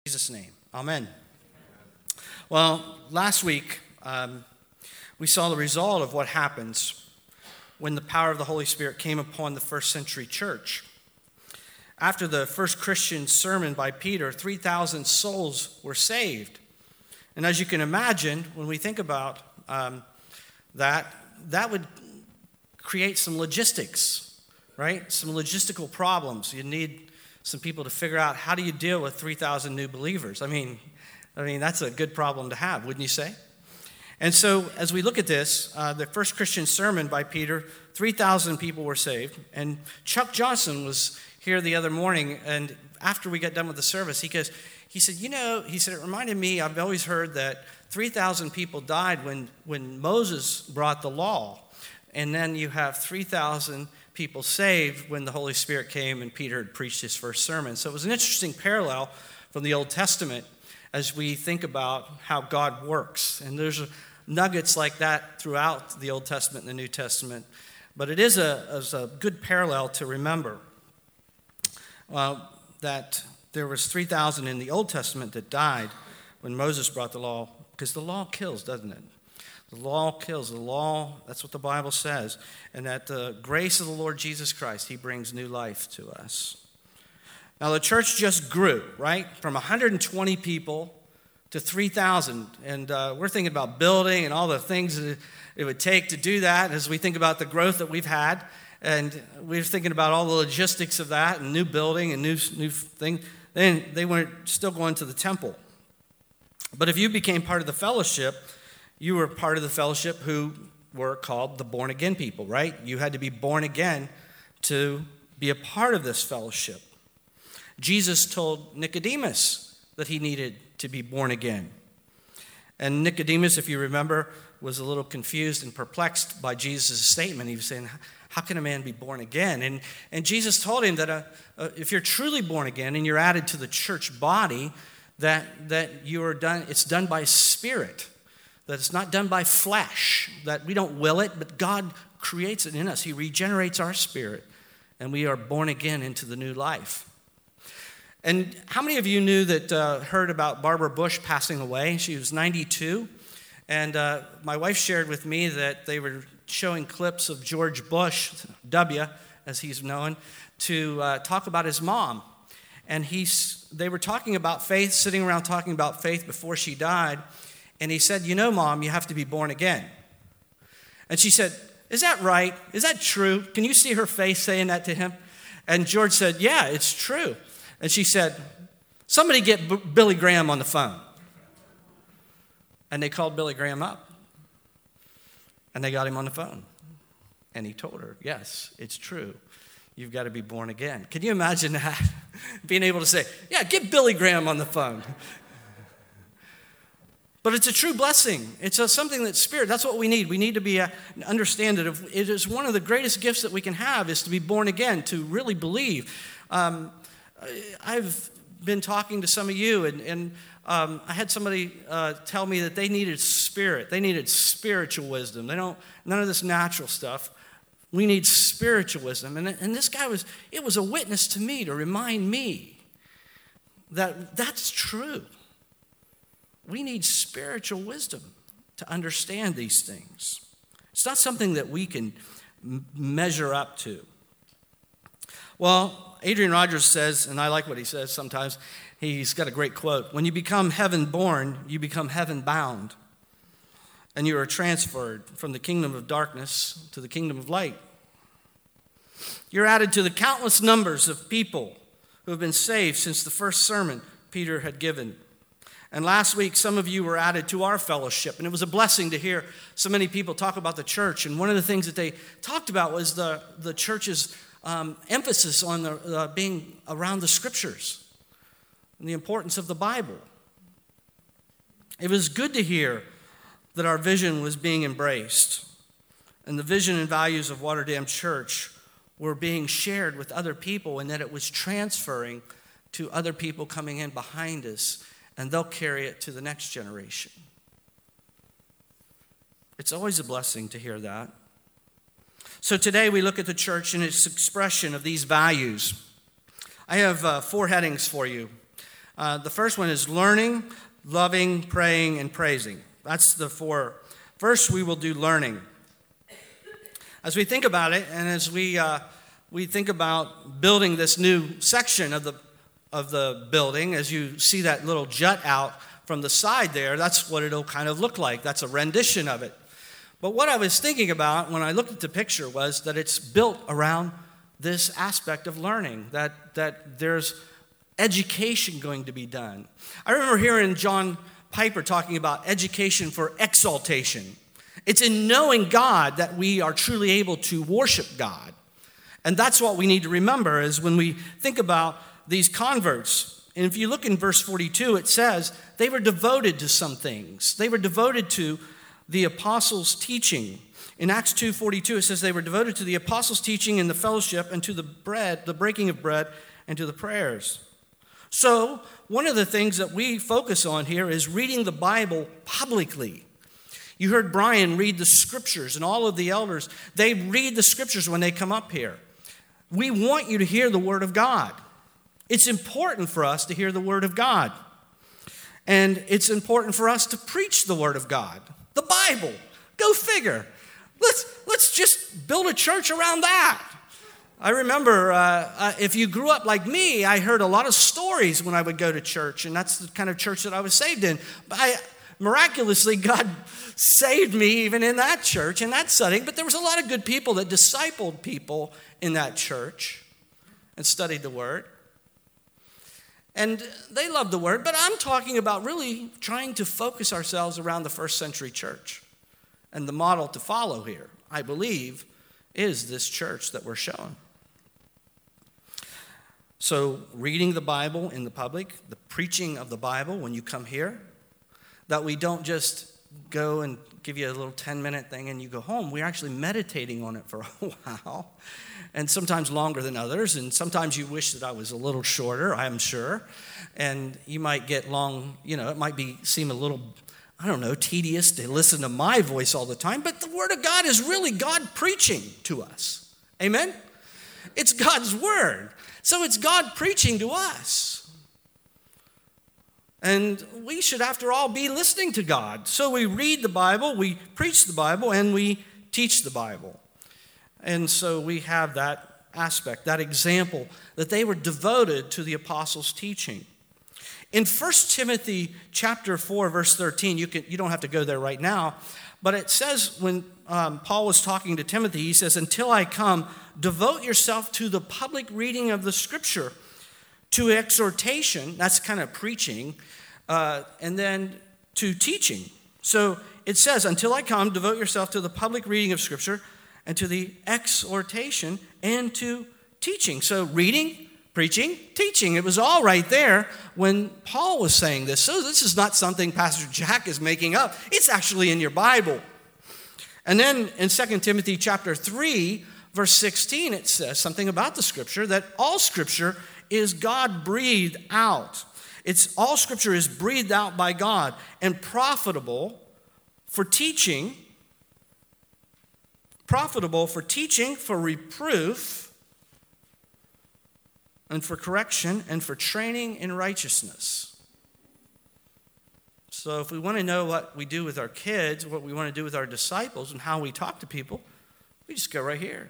In Jesus' name, amen. Well, last week, we saw the result of what happens when the power of the Holy Spirit came upon the first century church. After the first Christian sermon by Peter, 3,000 souls were saved. And as you can imagine, when we think about that would create some logistics, right? Some logistical problems. You need some people to figure out, how do you deal with 3,000 new believers? I mean, that's a good problem to have, wouldn't you say? And so as we look at this, the first Christian sermon by Peter, 3,000 people were saved. And Chuck Johnson was here the other morning, and after we got done with the service, he said, it reminded me, I've always heard that 3,000 people died when Moses brought the law. And then you have 3,000 people saved when the Holy Spirit came and Peter had preached his first sermon. So it was an interesting parallel from the Old Testament as we think about how God works. And there's nuggets like that throughout the Old Testament and the New Testament. But it is a good parallel to remember that there was 3,000 in the Old Testament that died when Moses brought the law, because the law kills, doesn't it? The law kills. The law, that's what the Bible says. And that the grace of the Lord Jesus Christ, he brings new life to us. Now, the church just grew, right? From 120 people to 3,000. And we're thinking about building and all the things that it would take to do that as we think about the growth that we've had. And we're thinking about all the logistics of that and new building and new thing. Then they weren't still going to the temple. But if you became part of the fellowship, you were part of the fellowship who were called the born-again people, right? You had to be born again to be a part of this fellowship. Jesus told Nicodemus that he needed to be born again. And Nicodemus, if you remember, was a little confused and perplexed by Jesus' statement. He was saying, how can a man be born again? And Jesus told him that if you're truly born again and you're added to the church body, that you are done. It's done by Spirit. That it's not done by flesh, that we don't will it, but God creates it in us. He regenerates our spirit, and we are born again into the new life. And how many of you knew that, heard about Barbara Bush passing away? She was 92, and my wife shared with me that they were showing clips of George Bush, W, as he's known, to talk about his mom. And they were talking about faith, sitting around talking about faith before she died. And he said, Mom, you have to be born again. And she said, is that right? Is that true? Can you see her face saying that to him? And George said, yeah, it's true. And she said, somebody get Billy Graham on the phone. And they called Billy Graham up. And they got him on the phone. And he told her, yes, it's true. You've got to be born again. Can you imagine that? Being able to say, yeah, get Billy Graham on the phone. But it's a true blessing. It's something that's Spirit. That's what we need. We need to be understand it. It is one of the greatest gifts that we can have is to be born again, to really believe. I've been talking to some of you, and I had somebody tell me that they needed Spirit. They needed spiritual wisdom. None of this natural stuff. We need spiritual wisdom. And this guy it was a witness to me to remind me that that's true. We need spiritual wisdom to understand these things. It's not something that we can measure up to. Well, Adrian Rogers says, and I like what he says sometimes, he's got a great quote, when you become heaven born, you become heaven bound. And you are transferred from the kingdom of darkness to the kingdom of light. You're added to the countless numbers of people who have been saved since the first sermon Peter had given. And last week, some of you were added to our fellowship, and it was a blessing to hear so many people talk about the church. And one of the things that they talked about was the church's emphasis on being around the Scriptures and the importance of the Bible. It was good to hear that our vision was being embraced, and the vision and values of Waterdam Church were being shared with other people, and that it was transferring to other people coming in behind us, and they'll carry it to the next generation. It's always a blessing to hear that. So today we look at the church and its expression of these values. I have 4 headings for you. The first one is learning, loving, praying, and praising. That's the four. First, we will do learning. As we think about it, and as we think about building this new section of the building, as you see that little jut out from the side there, that's what it'll kind of look like. That's a rendition of it. But what I was thinking about when I looked at the picture was that it's built around this aspect of learning, that there's education going to be done. I remember hearing John Piper talking about education for exaltation. It's in knowing God that we are truly able to worship God. And that's what we need to remember is when we think about these converts. And if you look in verse 42, it says they were devoted to some things. They were devoted to the apostles' teaching. In Acts 2:42, it says they were devoted to the apostles' teaching and the fellowship and to the breaking of bread, and to the prayers. So one of the things that we focus on here is reading the Bible publicly. You heard Brian read the scriptures, and all of the elders, they read the scriptures when they come up here. We want you to hear the word of God. It's important for us to hear the word of God. And it's important for us to preach the word of God. The Bible. Go figure. Let's just build a church around that. I remember if you grew up like me, I heard a lot of stories when I would go to church, and that's the kind of church that I was saved in. But miraculously, God saved me even in that church, in that setting. But there was a lot of good people that discipled people in that church and studied the Word. And they loved the Word, but I'm talking about really trying to focus ourselves around the first century church. And the model to follow here, I believe, is this church that we're showing. So reading the Bible in the public, the preaching of the Bible when you come here, that we don't just go and give you a little 10-minute thing and you go home. We're actually meditating on it for a while, and sometimes longer than others, and sometimes you wish that I was a little shorter, I'm sure, and you might get long, it might seem a little, tedious to listen to my voice all the time, but the Word of God is really God preaching to us. Amen? It's God's Word, so it's God preaching to us. And we should, after all, be listening to God. So we read the Bible, we preach the Bible, and we teach the Bible. And so we have that aspect, that example, that they were devoted to the apostles' teaching. In 1 Timothy chapter 4, verse 13, you don't have to go there right now, but it says when Paul was talking to Timothy, he says, "Until I come, devote yourself to the public reading of the Scripture, to exhortation," that's kind of preaching, and then to teaching. So it says, "Until I come, devote yourself to the public reading of Scripture and to the exhortation and to teaching." So reading, preaching, teaching. It was all right there when Paul was saying this. So this is not something Pastor Jack is making up. It's actually in your Bible. And then in 2 Timothy chapter 3, verse 16, it says something about the Scripture, that all Scripture is God breathed out. All Scripture is breathed out by God and profitable for teaching, for reproof, and for correction, and for training in righteousness. So if we want to know what we do with our kids, what we want to do with our disciples, and how we talk to people, we just go right here.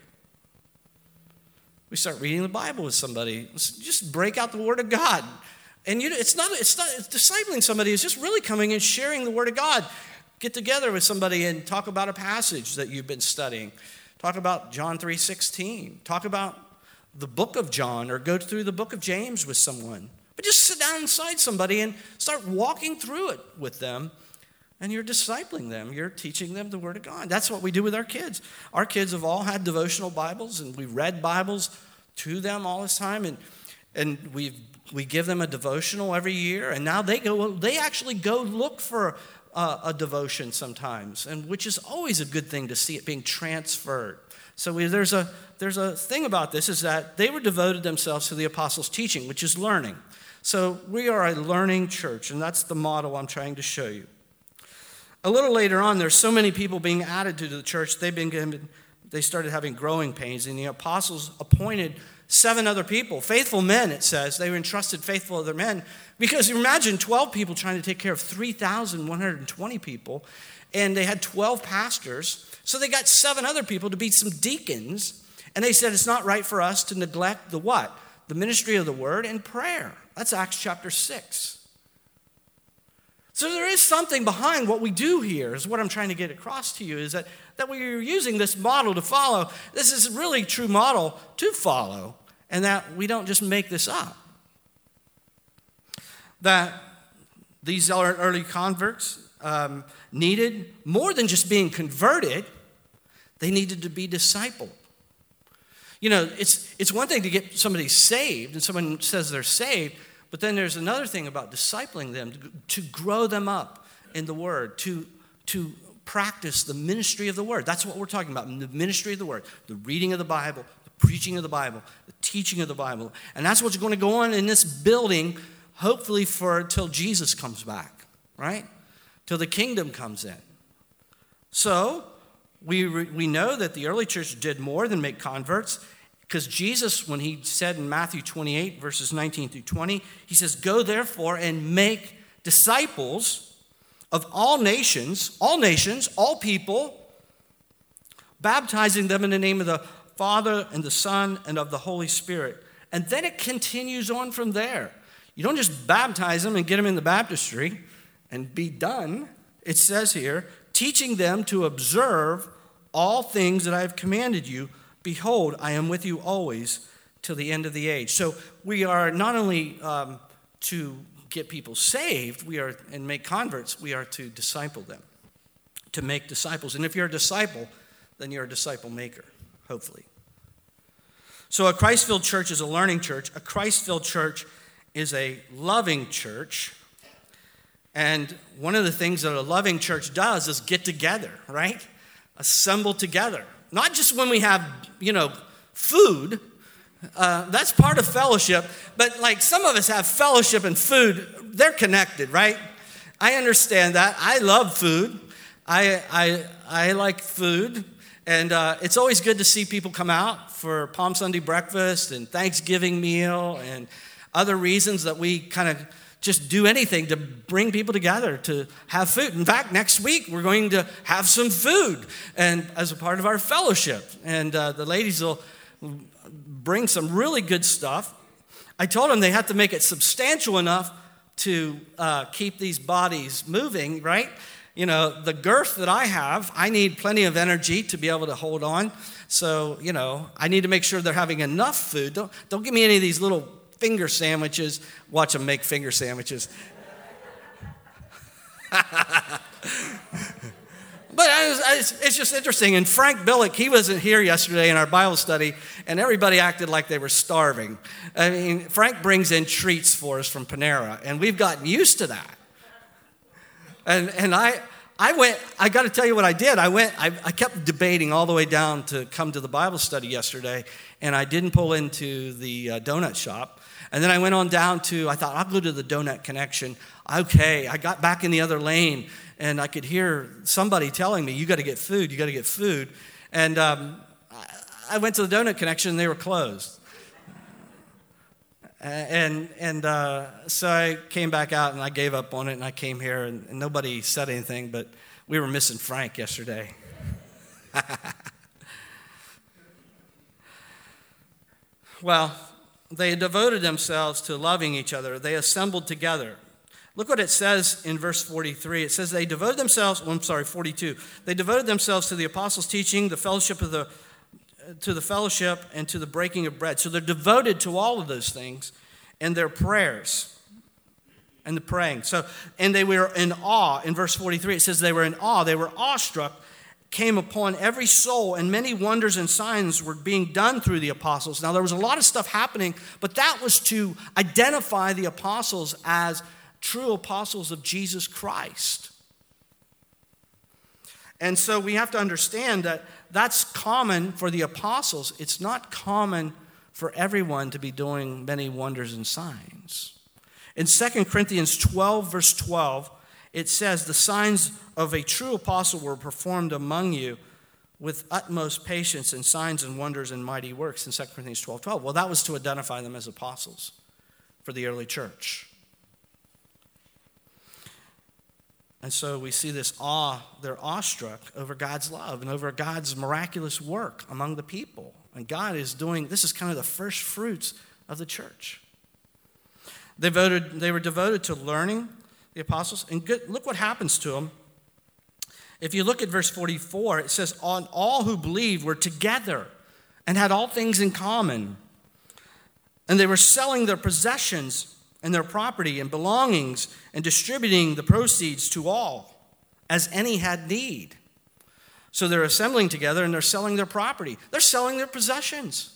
We start reading the Bible with somebody. Just break out the Word of God. And it's not discipling somebody. It's just really coming and sharing the Word of God. Get together with somebody and talk about a passage that you've been studying. Talk about John 3:16. Talk about the book of John, or go through the book of James with someone. But just sit down inside somebody and start walking through it with them. And you're discipling them. You're teaching them the Word of God. That's what we do with our kids. Our kids have all had devotional Bibles, and we read Bibles to them all this time. And we give them a devotional every year. And now they actually go look for a devotion sometimes, and which is always a good thing to see it being transferred. So there's a thing about this, is that they were devoted themselves to the apostles' teaching, which is learning. So we are a learning church, and that's the model I'm trying to show you. A little later on, there's so many people being added to the church, they started having growing pains, and the apostles appointed 7 other people, faithful men, it says. They were entrusted faithful other men. Because you imagine 12 people trying to take care of 3,120 people, and they had 12 pastors. So they got 7 other people to be some deacons, and they said it's not right for us to neglect the what? The ministry of the word and prayer. That's Acts chapter 6. So there is something behind what we do here, is what I'm trying to get across to you, is that we're using this model to follow. This is a really true model to follow, and that we don't just make this up. That these early converts needed more than just being converted. They needed to be discipled. You know, it's one thing to get somebody saved, and someone says they're saved, but then there's another thing about discipling them, to grow them up in the Word, to practice the ministry of the Word. That's what we're talking about, the ministry of the Word, the reading of the Bible, the preaching of the Bible, the teaching of the Bible. And that's what's going to go on in this building, hopefully till Jesus comes back, right? Till the kingdom comes in. So we know that the early church did more than make converts, because Jesus, when he said in Matthew 28, verses 19 through 20, he says, "Go therefore and make disciples of all nations, all people, baptizing them in the name of the Father and the Son and of the Holy Spirit." And then it continues on from there. You don't just baptize them and get them in the baptistry and be done. It says here, "Teaching them to observe all things that I have commanded you. Behold, I am with you always till the end of the age." So we are not only to get people saved, and make converts, we are to disciple them, to make disciples. And if you're a disciple, then you're a disciple maker, hopefully. So a Christ-filled church is a learning church. A Christ-filled church is a loving church. And one of the things that a loving church does is get together, right? Assemble together. Not just when we have, food. That's part of fellowship. But like some of us have fellowship and food. They're connected, right? I understand that. I love food. I like food. And it's always good to see people come out for Palm Sunday breakfast and Thanksgiving meal and other reasons that we kind of just do anything to bring people together to have food. In fact, next week we're going to have some food and as a part of our fellowship. And the ladies will bring some really good stuff. I told them they have to make it substantial enough to keep these bodies moving, right? The girth that I have, I need plenty of energy to be able to hold on. So, I need to make sure they're having enough food. Don't give me any of these little finger sandwiches. Watch them make finger sandwiches. But it's just interesting. And Frank Billick, he wasn't here yesterday in our Bible study, and everybody acted like they were starving. I mean, Frank brings in treats for us from Panera, and we've gotten used to that. And I got to tell you what I did. I kept debating all the way down to come to the Bible study yesterday, and I didn't pull into the donut shop. And then I went on down I thought, I'll go to the Donut Connection. Okay, I got back in the other lane, and I could hear somebody telling me, you got to get food. And I went to the Donut Connection, and they were closed. So I came back out, and I gave up on it, and I came here, and nobody said anything, but we were missing Frank yesterday. Well, they devoted themselves to loving each other. They assembled together. Look what it says in verse 43. It says they devoted themselves, 42. They devoted themselves to the apostles' teaching, to the fellowship, and to the breaking of bread. So they're devoted to all of those things and their prayers and the praying. And they were in awe. In verse 43, it says they were in awe. They were awestruck, came upon every soul, and many wonders and signs were being done through the apostles. Now, there was a lot of stuff happening, but that was to identify the apostles as true apostles of Jesus Christ. And so we have to understand that that's common for the apostles. It's not common for everyone to be doing many wonders and signs. In 2 Corinthians 12, verse 12, it says, the signs of a true apostle were performed among you, with utmost patience and signs and wonders and mighty works in 2 Corinthians 12:12. Well, that was to identify them as apostles for the early church. And so we see this awe, they're awestruck over God's love and over God's miraculous work among the people. And God is doing, this is kind of the first fruits of the church. They were devoted to learning, the apostles, and look what happens to them. If you look at verse 44, it says, all who believed were together and had all things in common. And they were selling their possessions and their property and belongings and distributing the proceeds to all, as any had need. So they're assembling together and they're selling their property. They're selling their possessions.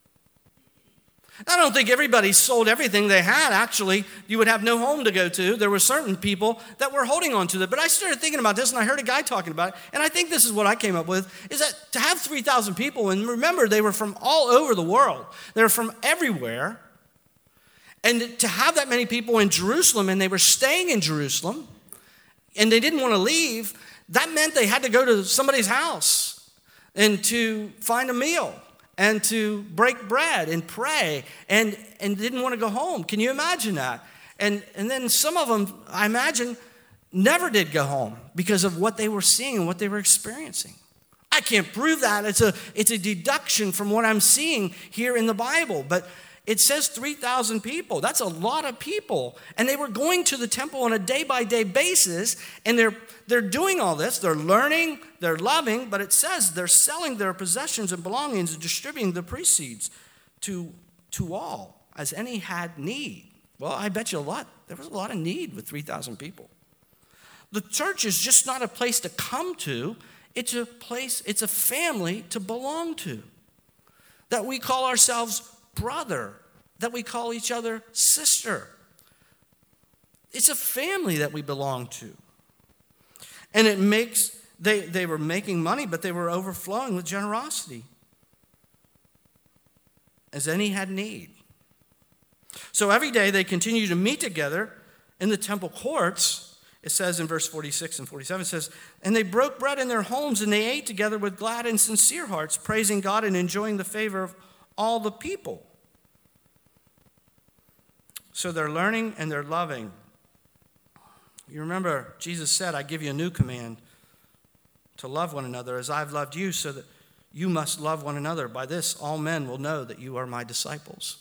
I don't think everybody sold everything they had. Actually, you would have no home to go to. There were certain people that were holding on to it. But I started thinking about this, and I heard a guy talking about it, and I think this is what I came up with, is that to have 3,000 people, and remember, they were from all over the world. They were from everywhere. And to have that many people in Jerusalem, and they were staying in Jerusalem, and they didn't want to leave, that meant they had to go to somebody's house and to find a meal and to break bread and pray and didn't want to go home. Can you imagine that? And then some of them, I imagine, never did go home because of what they were seeing and what they were experiencing. I can't prove that. It's a deduction from what I'm seeing here in the Bible. But it says 3,000 people. That's a lot of people. And they were going to the temple on a day-by-day basis, and they're doing all this. They're learning, they're loving, but it says they're selling their possessions and belongings and distributing the proceeds to all, as any had need. Well, I bet you there was a lot of need with 3,000 people. The church is just not a place to come to. It's a family to belong to. That we call ourselves brother, that we call each other sister. It's a family that we belong to. And it makes, they were making money, but they were overflowing with generosity, as any had need. So every day they continued to meet together in the temple courts. It says in verse 46 and 47, it says, and they broke bread in their homes, and they ate together with glad and sincere hearts, praising God and enjoying the favor of all the people. So they're learning and they're loving. You remember, Jesus said, I give you a new command, to love one another as I've loved you, so that you must love one another. By this, all men will know that you are my disciples.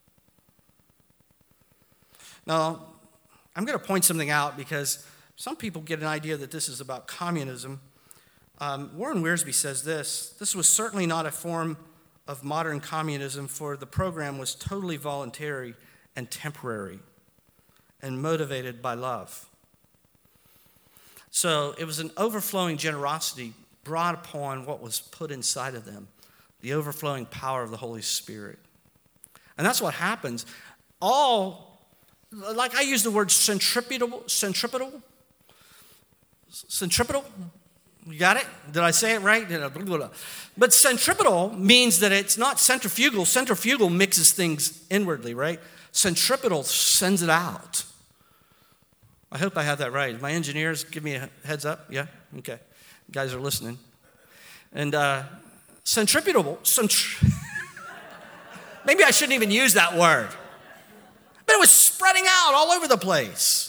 Now, I'm going to point something out because some people get an idea that this is about communism. Warren Wiersbe says this was certainly not a form of modern communism, for the program was totally voluntary and temporary and motivated by love. So it was an overflowing generosity brought upon what was put inside of them, the overflowing power of the Holy Spirit. And that's what happens. Like I use the word centripetal. You got it? Did I say it right? But centripetal means that it's not centrifugal. Centrifugal mixes things inwardly, right? Centripetal sends it out. I hope I have that right. My engineers give me a heads up. Yeah? Okay. You guys are listening. And centripetal. Maybe I shouldn't even use that word. But it was spreading out all over the place.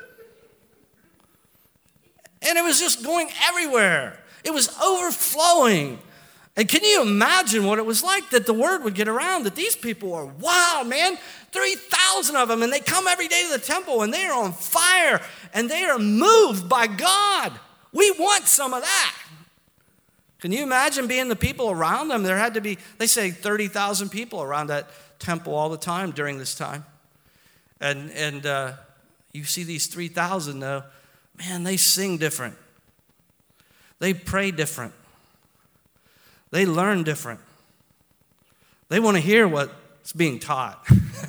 And it was just going everywhere. It was overflowing. And can you imagine what it was like that the word would get around that these people are, wow, man, 3,000 of them, and they come every day to the temple, and they are on fire, and they are moved by God. We want some of that. Can you imagine being the people around them? There had to be, they say 30,000 people around that temple all the time during this time. And you see these 3,000 though, man, they sing different. They pray different. They learn different. They want to hear what's being taught.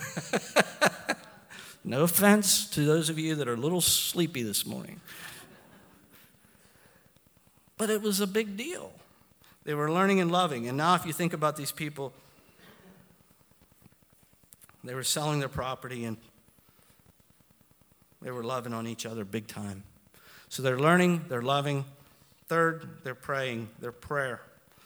No offense to those of you that are a little sleepy this morning. But it was a big deal. They were learning and loving. And now if you think about these people, they were selling their property and they were loving on each other big time. So they're learning, they're loving, Third, they're praying, their prayer.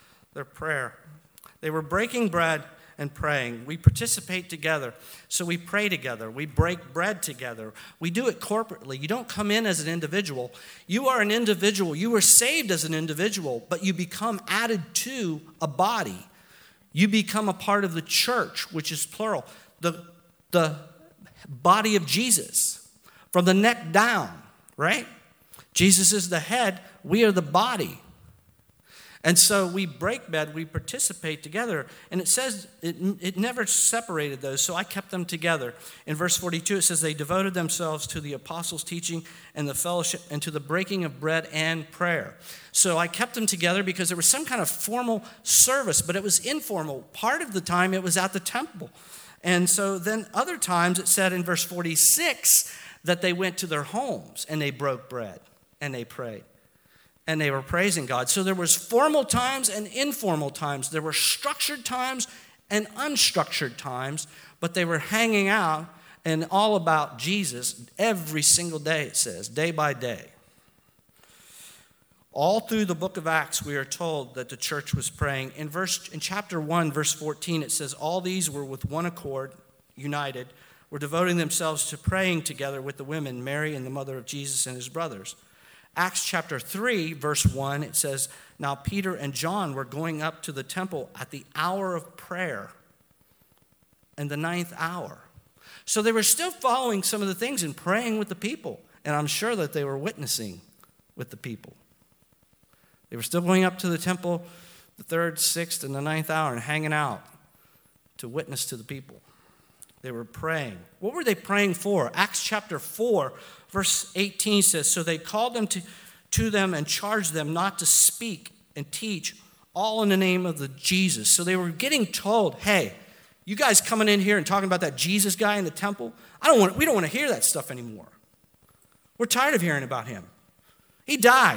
They were breaking bread and praying. We participate together, so we pray together. We break bread together. We do it corporately. You don't come in as an individual. You are an individual. You were saved as an individual, but you become added to a body. You become a part of the church, which is plural, the body of Jesus, from the neck down, right? Jesus is the head. We are the body. And so we break bread, we participate together. And it says it never separated those, so I kept them together. In verse 42, it says they devoted themselves to the apostles' teaching and the fellowship and to the breaking of bread and prayer. So I kept them together because there was some kind of formal service, but it was informal. Part of the time it was at the temple. And so then other times it said in verse 46 that they went to their homes and they broke bread and they prayed. And they were praising God. So there was formal times and informal times. There were structured times and unstructured times, but they were hanging out and all about Jesus every single day, it says, day by day. All through the book of Acts, we are told that the church was praying. In chapter 1, verse 14, it says, all these were with one accord, united, were devoting themselves to praying together with the women, Mary and the mother of Jesus and his brothers. Acts chapter 3, verse 1, it says, now Peter and John were going up to the temple at the hour of prayer and the 9th hour. So they were still following some of the things and praying with the people. And I'm sure that they were witnessing with the people. They were still going up to the temple the 3rd, 6th, and the 9th hour and hanging out to witness to the people. They were praying. What were they praying for? Acts chapter 4, verse 18 says, so they called them to them and charged them not to speak and teach all in the name of the Jesus. So they were getting told, hey, you guys coming in here and talking about that Jesus guy in the temple, we don't want to hear that stuff anymore. We're tired of hearing about him. He died.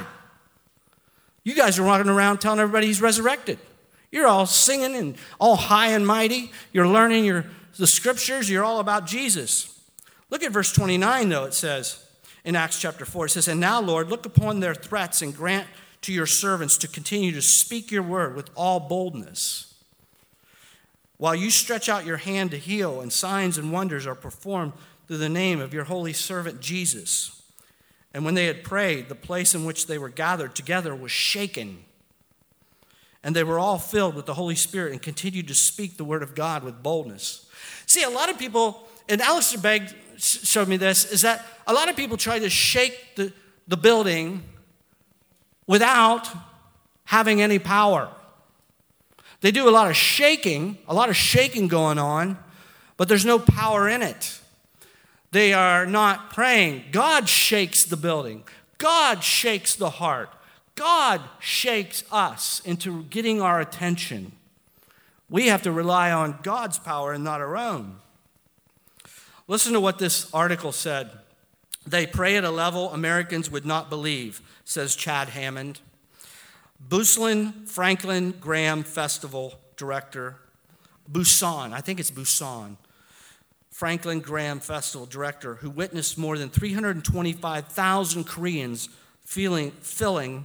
You guys are walking around telling everybody he's resurrected. You're all singing and all high and mighty. You're learning the scriptures. You're all about Jesus. Look at verse 29, though. It says in Acts chapter 4, it says, and now, Lord, look upon their threats and grant to your servants to continue to speak your word with all boldness. While you stretch out your hand to heal, and signs and wonders are performed through the name of your holy servant Jesus. And when they had prayed, the place in which they were gathered together was shaken. And they were all filled with the Holy Spirit and continued to speak the word of God with boldness. See, a lot of people, and Alistair Begg showed me this, is that a lot of people try to shake the building without having any power. They do a lot of shaking going on, but there's no power in it. They are not praying. God shakes the building. God shakes the heart. God shakes us into getting our attention. We have to rely on God's power and not our own. Listen to what this article said. They pray at a level Americans would not believe, says Chad Hammond. Busan Franklin Graham Festival director, Busan, I think it's Busan, Franklin Graham Festival director, who witnessed more than 325,000 Koreans fill Busan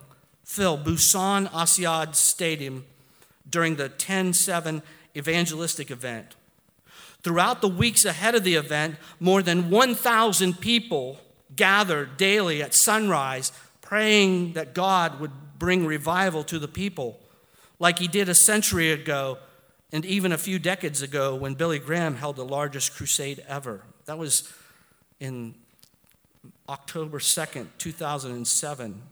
Asiad Stadium during the 10-7 evangelistic event. Throughout the weeks ahead of the event, more than 1,000 people gathered daily at sunrise, praying that God would bring revival to the people, like he did a century ago and even a few decades ago when Billy Graham held the largest crusade ever. That was in October 2nd, 2007.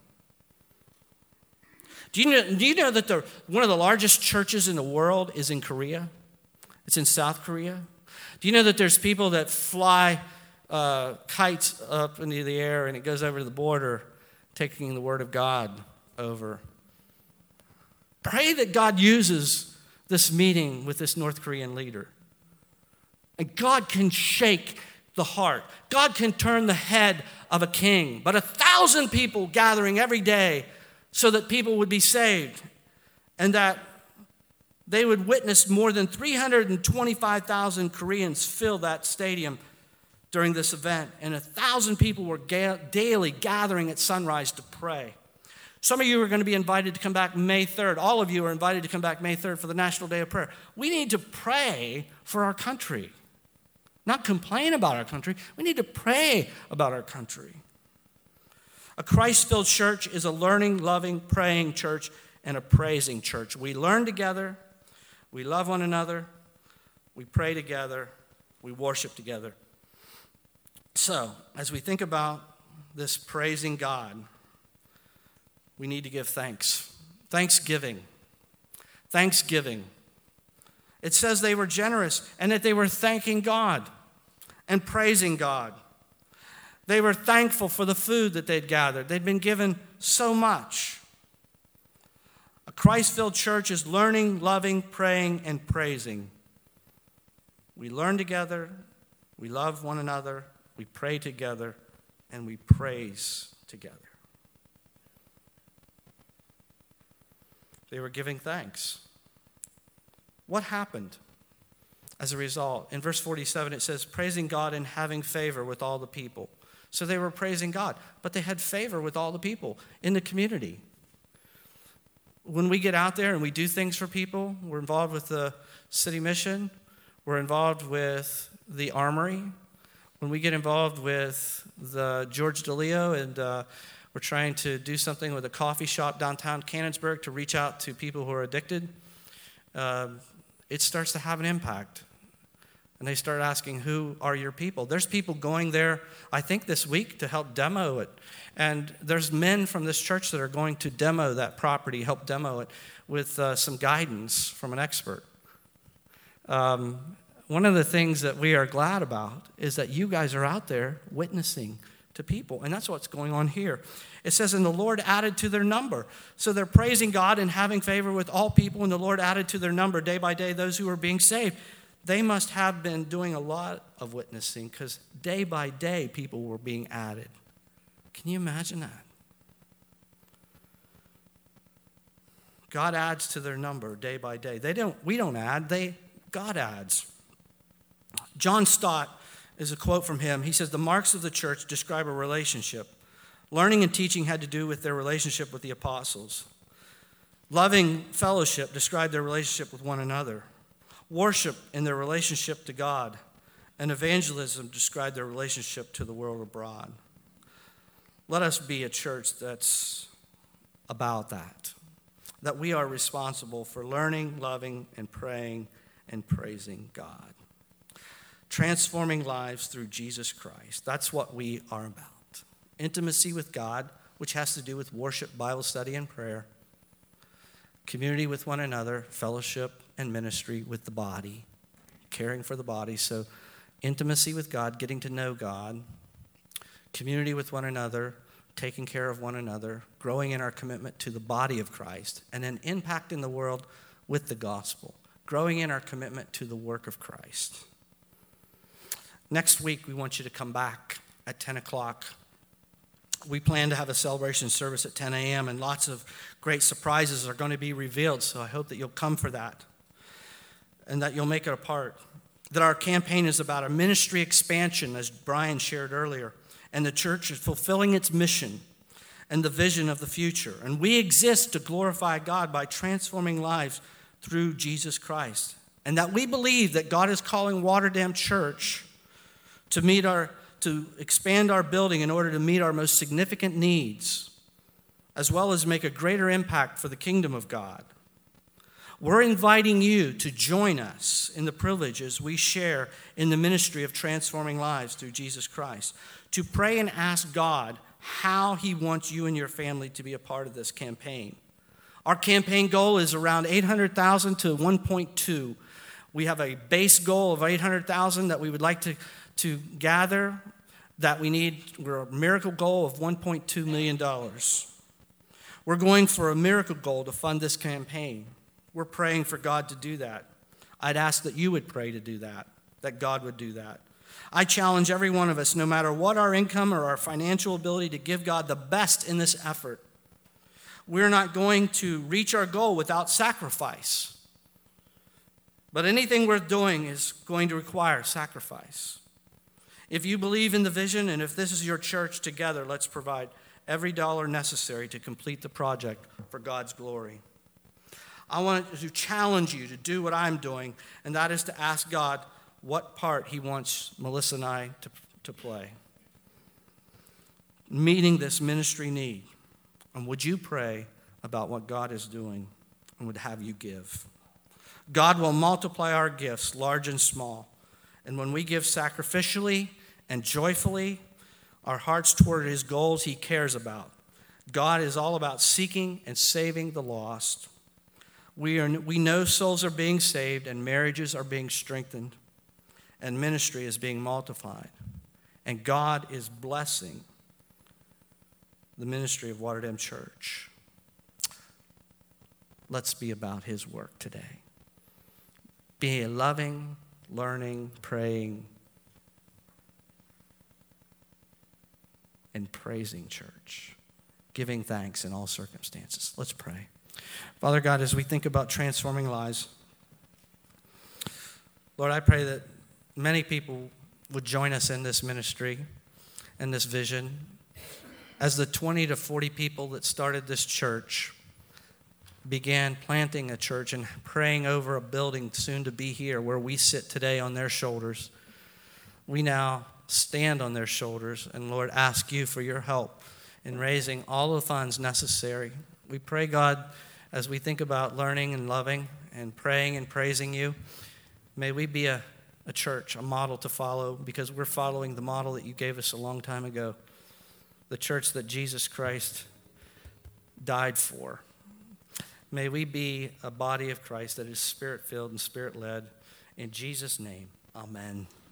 Do you know that one of the largest churches in the world is in Korea? It's in South Korea. Do you know that there's people that fly kites up into the air and it goes over the border, taking the word of God over? Pray that God uses this meeting with this North Korean leader. And God can shake the heart. God can turn the head of a king. But 1,000 people gathering every day so that people would be saved and that they would witness more than 325,000 Koreans fill that stadium during this event. And 1,000 people were daily gathering at sunrise to pray. Some of you are going to be invited to come back May 3rd. All of you are invited to come back May 3rd for the National Day of Prayer. We need to pray for our country. Not complain about our country. We need to pray about our country. A Christ-filled church is a learning, loving, praying church and a praising church. We learn together. We love one another. We pray together. We worship together. So, as we think about this praising God, we need to give thanks. Thanksgiving. Thanksgiving. It says they were generous and that they were thanking God and praising God. They were thankful for the food that they'd gathered. They'd been given so much. A Christ-filled church is learning, loving, praying, and praising. We learn together, we love one another, we pray together, and we praise together. They were giving thanks. What happened as a result? In verse 47, it says, praising God and having favor with all the people. So they were praising God, but they had favor with all the people in the community. When we get out there and we do things for people, we're involved with the city mission, we're involved with the armory. When we get involved with the George DeLeo and we're trying to do something with a coffee shop downtown Canonsburg to reach out to people who are addicted, it starts to have an impact. And they start asking, who are your people? There's people going there, I think this week, to help demo it. And there's men from this church that are going to demo that property, help demo it with some guidance from an expert. One of the things that we are glad about is that you guys are out there witnessing to people. And that's what's going on here. It says, and the Lord added to their number. So they're praising God and having favor with all people, and the Lord added to their number day by day those who are being saved. They must have been doing a lot of witnessing because day by day people were being added. Can you imagine that? God adds to their number day by day. We don't add, God adds. John Stott is a quote from him. He says, the marks of the church describe a relationship. Learning and teaching had to do with their relationship with the apostles. Loving fellowship described their relationship with one another. Worship in their relationship to God. And evangelism described their relationship to the world abroad. Let us be a church that's about that. That we are responsible for learning, loving, and praying and praising God. Transforming lives through Jesus Christ. That's what we are about. Intimacy with God, which has to do with worship, Bible study, and prayer. Community with one another, fellowship and ministry with the body, caring for the body. So intimacy with God, getting to know God. Community with one another, taking care of one another, growing in our commitment to the body of Christ, and then impacting the world with the gospel, growing in our commitment to the work of Christ. Next week, we want you to come back at 10 o'clock. We plan to have a celebration service at 10 a.m., and lots of great surprises are going to be revealed, so I hope that you'll come for that and that you'll make it a part. That our campaign is about a ministry expansion, as Brian shared earlier, and the church is fulfilling its mission and the vision of the future. And we exist to glorify God by transforming lives through Jesus Christ. And that we believe that God is calling Waterdam Church to expand our building in order to meet our most significant needs, as well as make a greater impact for the kingdom of God. We're inviting you to join us in the privileges we share in the ministry of transforming lives through Jesus Christ, to pray and ask God how he wants you and your family to be a part of this campaign. Our campaign goal is around 800,000 to 1.2. We have a base goal of 800,000 that we would like to gather, that we're a miracle goal of $1.2 million. We're going for a miracle goal to fund this campaign. We're praying for God to do that. I'd ask that you would pray to do that God would do that. I challenge every one of us, no matter what our income or our financial ability, to give God the best in this effort. We're not going to reach our goal without sacrifice. But anything worth doing is going to require sacrifice. If you believe in the vision and if this is your church, together, let's provide every dollar necessary to complete the project for God's glory. I want to challenge you to do what I'm doing, and that is to ask God what part he wants Melissa and I to play. Meeting this ministry need. And would you pray about what God is doing and would have you give? God will multiply our gifts, large and small. And when we give sacrificially and joyfully, our hearts toward his goals he cares about. God is all about seeking and saving the lost. We know souls are being saved and marriages are being strengthened and ministry is being multiplied. And God is blessing the ministry of Waterdam Church. Let's be about his work today. Be a loving, learning, praying, and praising church, giving thanks in all circumstances. Let's pray. Father God, as we think about transforming lives, Lord, I pray that many people would join us in this ministry and this vision. As the 20 to 40 people that started this church began planting a church and praying over a building soon to be here where we sit today on their shoulders, we now stand on their shoulders and, Lord, ask you for your help in raising all the funds necessary. We pray, God, as we think about learning and loving and praying and praising you, may we be a church, a model to follow, because we're following the model that you gave us a long time ago, the church that Jesus Christ died for. May we be a body of Christ that is spirit-filled and spirit-led. In Jesus' name, amen.